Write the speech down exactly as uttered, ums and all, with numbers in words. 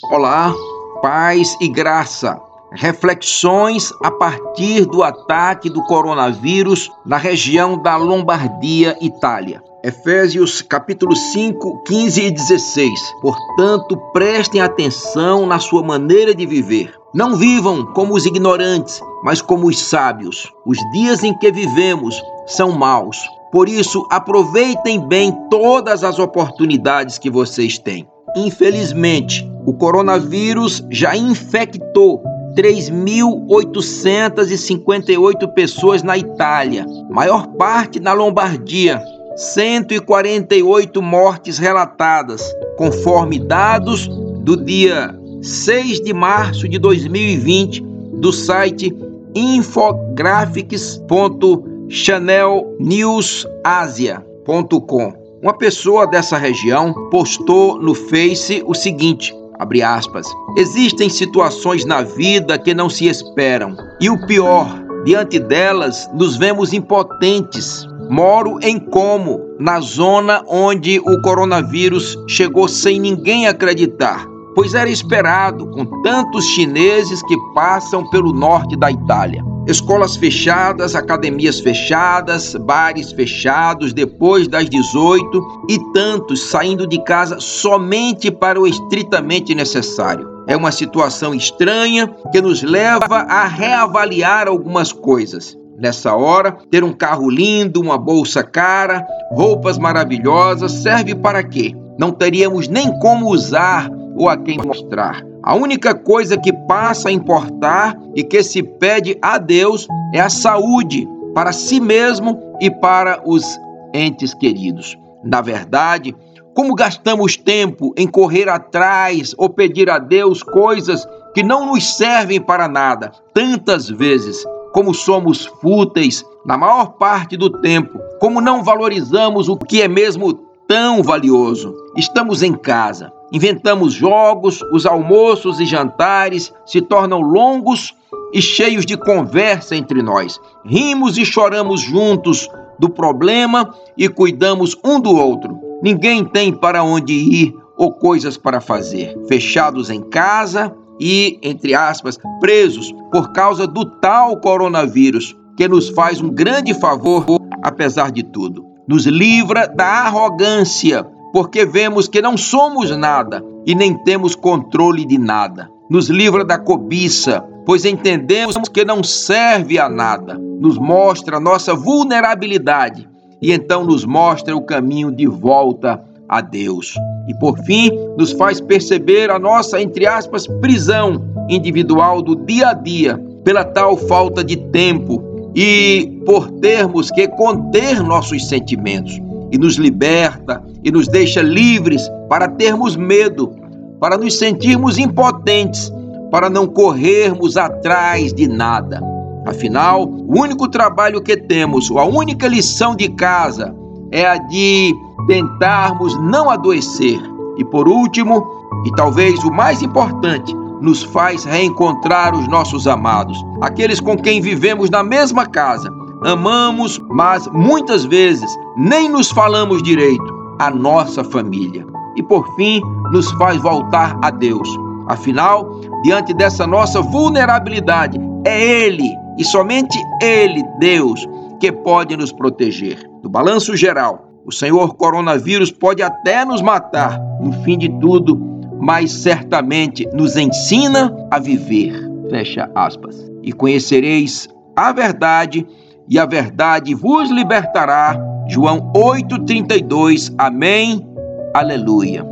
Olá, paz e graça. Reflexões a partir do ataque do coronavírus na região da Lombardia, Itália. Efésios capítulo cinco, quinze e dezesseis. Portanto, prestem atenção na sua maneira de viver. Não vivam como os ignorantes, mas como os sábios. Os dias em que vivemos são maus. Por isso, aproveitem bem todas as oportunidades que vocês têm. Infelizmente, o coronavírus já infectou três mil oitocentas e cinquenta e oito pessoas na Itália, maior parte na Lombardia, cento e quarenta e oito mortes relatadas, conforme dados do dia seis de março de dois mil e vinte do site infographics ponto channel news asia ponto com. Uma pessoa dessa região postou no Face o seguinte, abre aspas, existem situações na vida que não se esperam e o pior, diante delas nos vemos impotentes. Moro em Como, na zona onde o coronavírus chegou sem ninguém acreditar, pois era esperado com tantos chineses que passam pelo norte da Itália. Escolas fechadas, academias fechadas, bares fechados depois das dezoito e tantos saindo de casa somente para o estritamente necessário. É uma situação estranha que nos leva a reavaliar algumas coisas. Nessa hora, ter um carro lindo, uma bolsa cara, roupas maravilhosas, serve para quê? Não teríamos nem como usar ou a quem mostrar. A única coisa que passa a importar e que se pede a Deus é a saúde para si mesmo e para os entes queridos. Na verdade, como gastamos tempo em correr atrás ou pedir a Deus coisas que não nos servem para nada, tantas vezes, como somos fúteis na maior parte do tempo, como não valorizamos o que é mesmo tão valioso. Estamos em casa, inventamos jogos, os almoços e jantares se tornam longos e cheios de conversa entre nós. Rimos e choramos juntos do problema e cuidamos um do outro. Ninguém tem para onde ir ou coisas para fazer. Fechados em casa e, entre aspas, presos por causa do tal coronavírus, que nos faz um grande favor, apesar de tudo. Nos livra da arrogância, porque vemos que não somos nada e nem temos controle de nada. Nos livra da cobiça, pois entendemos que não serve a nada. Nos mostra nossa vulnerabilidade e então nos mostra o caminho de volta a Deus. E por fim, nos faz perceber a nossa, entre aspas, prisão individual do dia a dia, pela tal falta de tempo e por termos que conter nossos sentimentos. E nos liberta e nos deixa livres para termos medo, para nos sentirmos impotentes, para não corrermos atrás de nada. Afinal, o único trabalho que temos, ou a única lição de casa, é a de tentarmos não adoecer. E por último, e talvez o mais importante, nos faz reencontrar os nossos amados, aqueles com quem vivemos na mesma casa. Amamos, mas muitas vezes nem nos falamos direito, a nossa família. E por fim, nos faz voltar a Deus. Afinal, diante dessa nossa vulnerabilidade, é Ele, e somente Ele, Deus, que pode nos proteger. No balanço geral, o Senhor coronavírus pode até nos matar no fim de tudo, mas certamente nos ensina a viver. Fecha aspas. E conhecereis a verdade, e a verdade vos libertará. João oito, trinta e dois. Amém. Aleluia.